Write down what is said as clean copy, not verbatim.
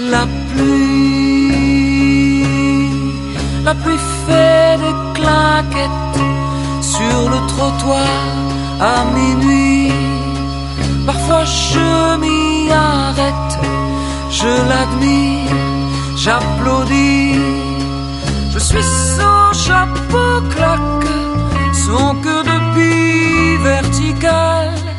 la pluie fait des claquettes sur le trottoir à minuit. Parfois je m'y arrête, je l'admire, j'applaudis. Je suis son chapeau claque, son queue de pie verticale.